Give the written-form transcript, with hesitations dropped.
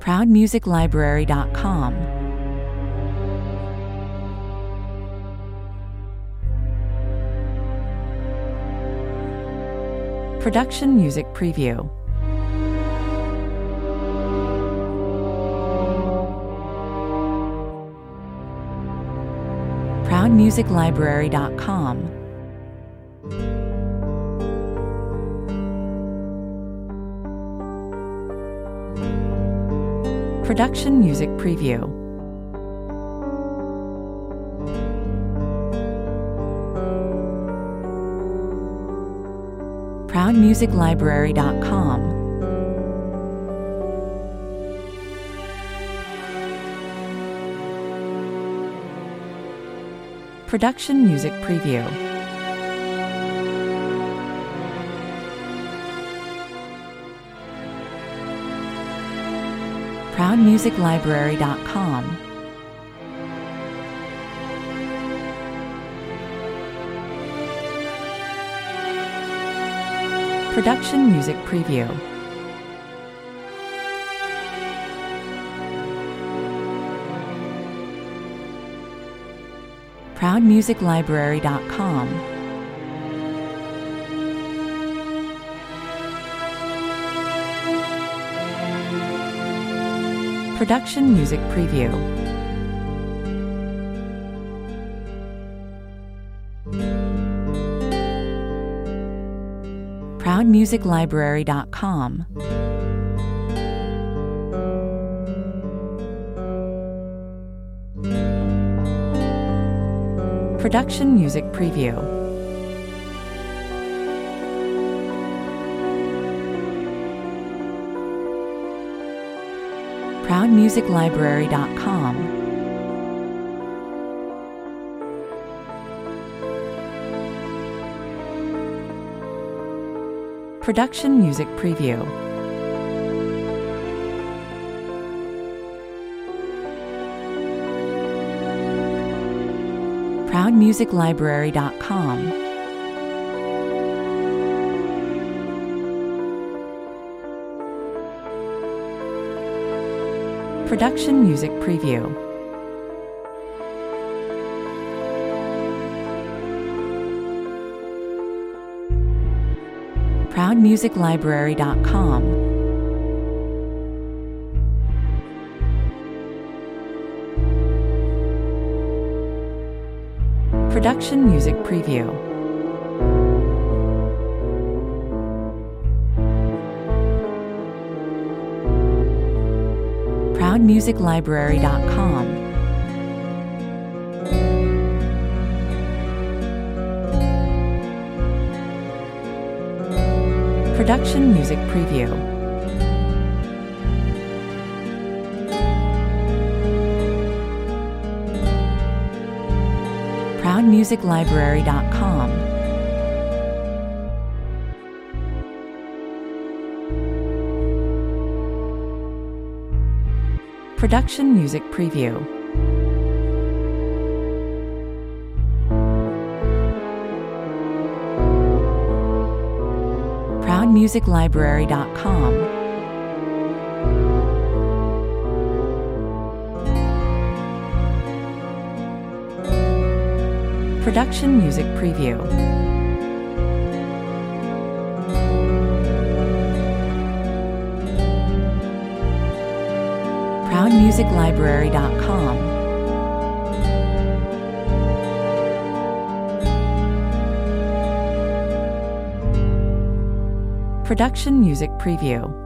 ProudMusicLibrary.com. Production Music Preview. ProudMusicLibrary.com. Production Music Preview. ProudMusicLibrary.com. Production Music Preview. ProudMusicLibrary.com. Production Music Preview. ProudMusicLibrary.com. Production Music Preview. ProudMusicLibrary.com. Production Music Preview. ProudMusicLibrary.com. Production Music Preview. ProudMusicLibrary.com. Production Music Preview. ProudMusicLibrary.com. Production Music Preview. ProudMusicLibrary.com. Production Music Preview. ProudMusicLibrary.com. Production Music Preview. ProudMusicLibrary.com. Production Music Preview. ProudMusicLibrary.com. Production Music Preview.